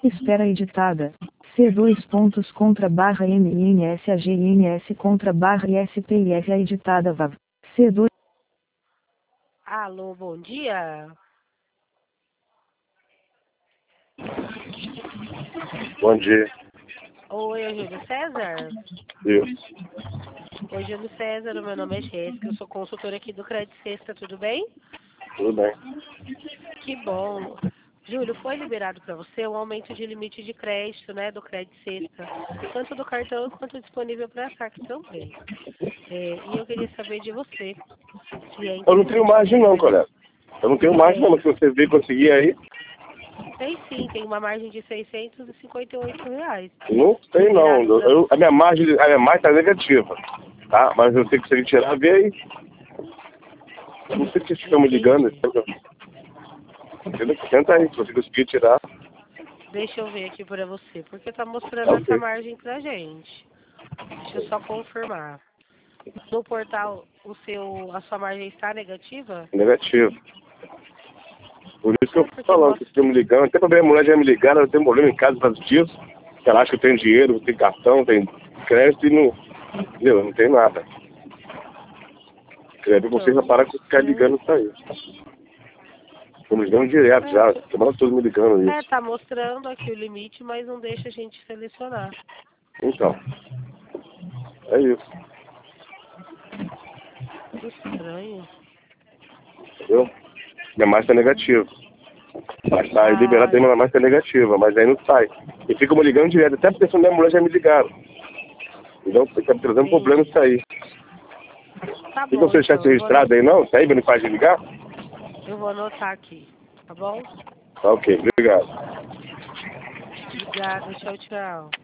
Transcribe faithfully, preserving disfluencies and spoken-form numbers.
Espera editada. C dois pontos contra barra M I N S A G I N S contra barra I S P I F A editada V A V. C dois. Alô, bom dia. Bom dia. Oi, é Júlio César? Isso. Oi, Júlio César, o meu nome é Jéssica, eu sou consultora aqui do Crédito Sexta, tudo bem? Tudo bem. Que bom. Júlio, foi liberado para você um aumento de limite de crédito, né, do Crédito Sexta, tanto do cartão quanto disponível para saque também. É, e eu queria saber de você, se é Eu não tenho interessante margem você não, fazer. colega. Eu não tenho margem não, mas se você vir conseguir aí, Tem sim, tem uma margem de seiscentos e cinquenta e oito reais. não tem não. Liberado Eu, pra eu- a você. minha margem, a minha margem tá negativa. Tá? Mas eu sei que se ele tirar, vê aí. Eu não sei porque vocês ficam me ligando. Entendi. Entendeu? Tenta aí, se você conseguir tirar. Deixa eu ver aqui para você, porque tá Tá mostrando essa ok. margem pra gente. Deixa eu só confirmar. No portal, o seu, a sua margem está negativa? Negativo. Por isso que eu É tô porque falando, que mostra. vocês ficam me ligando. Não tem problema, a mulher já me ligaram, ela tem um problema em casa por causa disso. Ela acha que eu tenho dinheiro, tem cartão, tem crédito e não. Entendeu? Eu não tem nada. Queria ver vocês Então, a parar de ficar ligando isso aí. Estão me ligando direto é, já, t- semana toda me ligando é, isso. tá mostrando aqui o limite, mas não deixa a gente selecionar. Então, é isso, Que estranho. entendeu? Minha marcha é negativa. Mas tá aí liberado, Ah, tem uma marcha negativa, mas aí não sai. E ficam me ligando direto, até porque essa minha mulher já me ligaram. Então, tá me trazendo problema entendi. isso aí. Tá Tem que bom, você deixar então. isso Eu vou, ano- registrado aí, não? Tá aí, não faz de ligar? eu vou anotar aqui. Tá bom? Tá ok, obrigado. Obrigada. Tchau, tchau.